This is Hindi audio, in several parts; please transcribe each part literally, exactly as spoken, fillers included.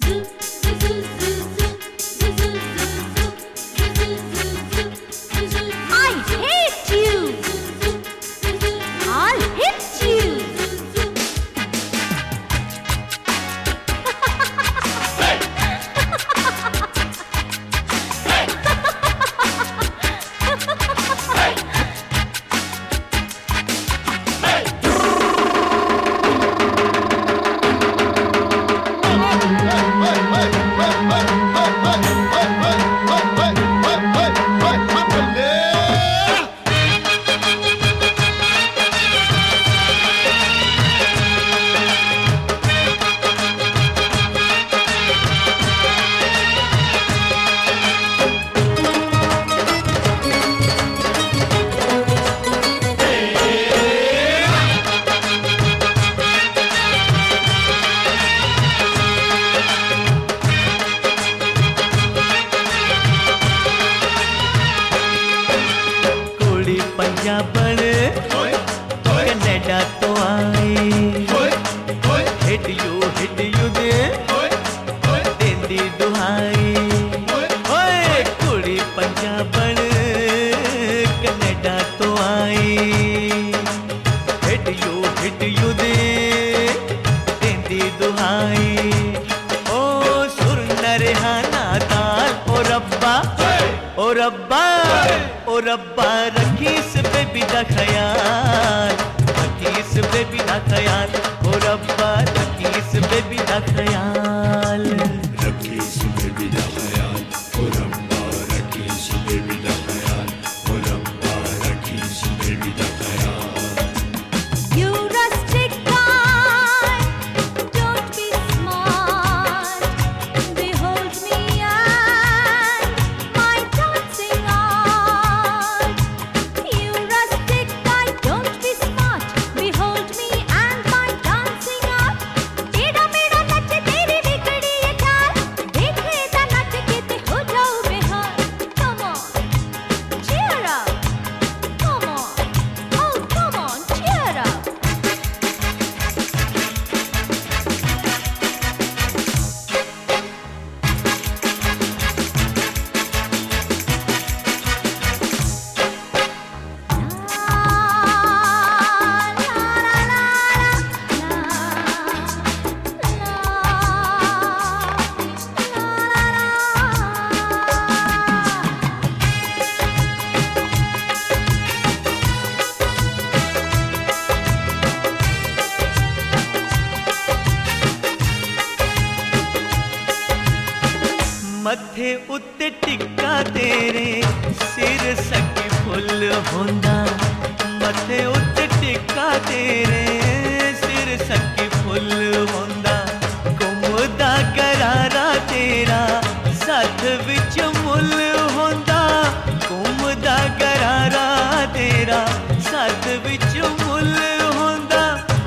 मथे उत्ते टिक्का तेरे सिर सकी फुल होंदा, मथे उत्ते टिक्का तेरे सिर सकी फुल होंदा, घुमदा गरारा तेरा सथ विच मुल होंदा, घुमदा गरारा तेरा सथ विच मुल होंदा,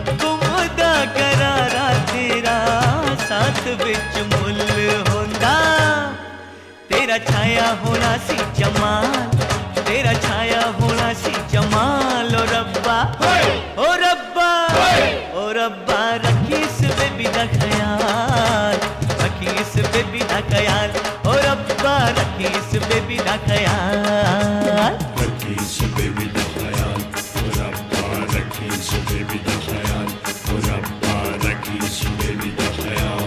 घुमदा गरारा तेरा सथ विच मुल होंदा। तेरा छाया होना सी जमाल, तेरा छाया होना सी जमाल, ओ रब्बा ओ रब्बा ओ रब्बा रखी इस बेबी दा ख्याल, रखी इस बेबी दा ख्याल, ओ रब्बा रखी इस बेबी दा ख्याल, रखी इस बेबी दा ख्याल, ओ रब्बा रखी इस बेबी दा ख्याल, ओ रब्बा रखी इस बेबी दा ख्याल।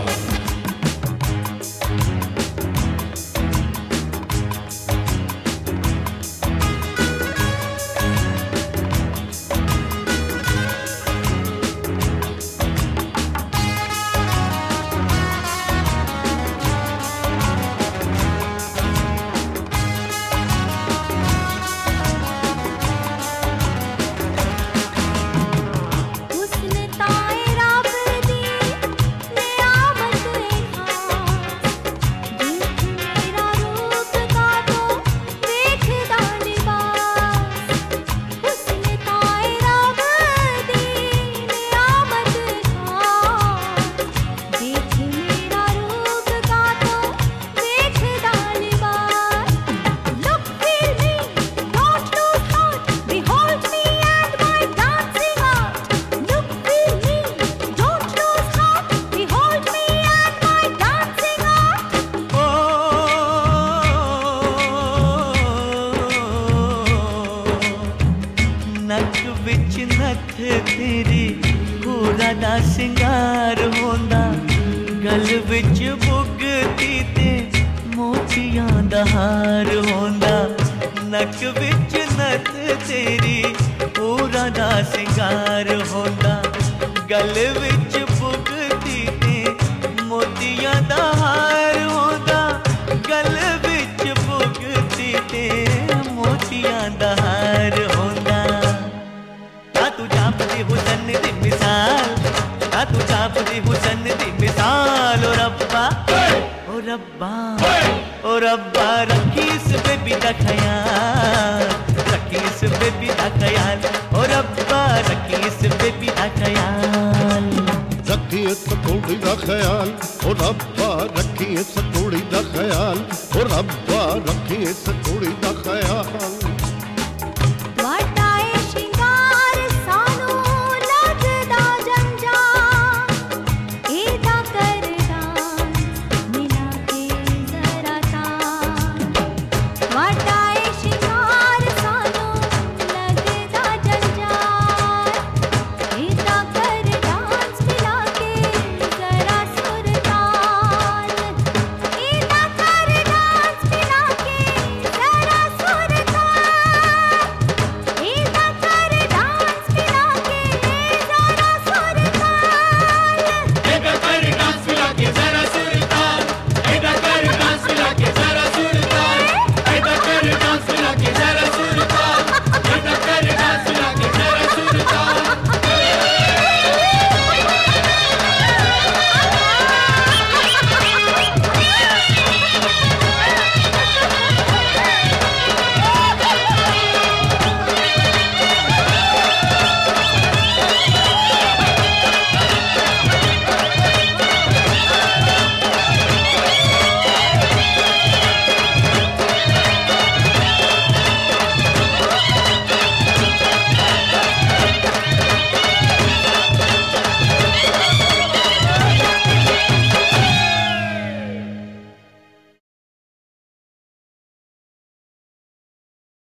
सिंगार होंदा गल विच बुगती ते मोतियां दा हार होंदा नक विच नथ तेरी पूरा दा सिंगार होंदा गल विच बुगती ते मोतियां दा हार होंदा गल विच बुगती ते मोतियां दा हार होंदा आ तू जापदी हुसन दी मिसाल आ तू जापदी हुसन दी मिसाल ओ रब्बा ओ रब्बा ओ रब्बा रखी इस बेबी दा ख्याल रखी इस बेबी दा ख्याल ओ रब्बा रखी इस बेबी दा ख्याल रखी इस कुड़ी दा ख्याल ओ रब्बा रखी इस कुड़ी दा ख्याल ओ रब्बा रखी इस कुड़ी दा ख्याल